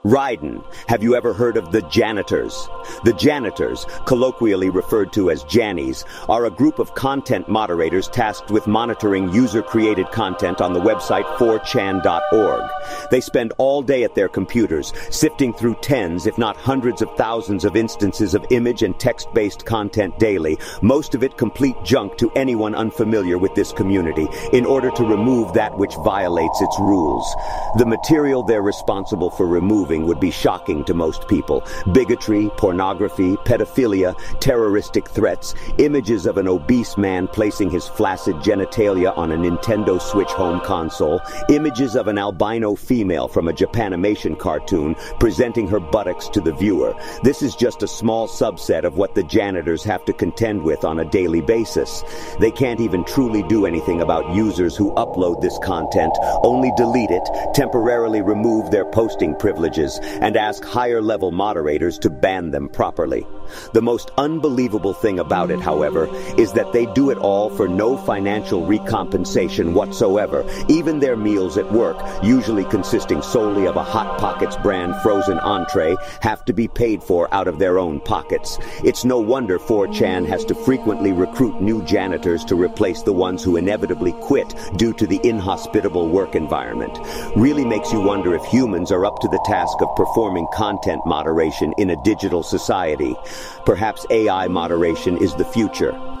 Ryden. Have you ever heard of the janitors? The janitors, colloquially referred to as Jannies, are a group of content moderators tasked with monitoring user-created content on the website 4chan.org. They spend all day at their computers, sifting through tens, if not hundreds of thousands of instances of image and text-based content daily, most of it complete junk to anyone unfamiliar with this community, in order to remove that which violates its rules. The material they're responsible for removing would be shocking to most people. Bigotry, pornography, pedophilia, terroristic threats, images of an obese man placing his flaccid genitalia on a Nintendo Switch home console, images of an albino female from a Japanimation cartoon presenting her buttocks to the viewer. This is just a small subset of what the janitors have to contend with on a daily basis. They can't even truly do anything about users who upload this content, only delete it, temporarily remove their posting privileges, and ask higher-level moderators to ban them properly. The most unbelievable thing about it, however, is that they do it all for no financial recompensation whatsoever. Even their meals at work, usually consisting solely of a Hot Pockets brand frozen entree, have to be paid for out of their own pockets. It's no wonder 4chan has to frequently recruit new janitors to replace the ones who inevitably quit due to the inhospitable work environment. Really makes you wonder if humans are up to the task of performing content moderation in a digital society. Perhaps AI moderation is the future.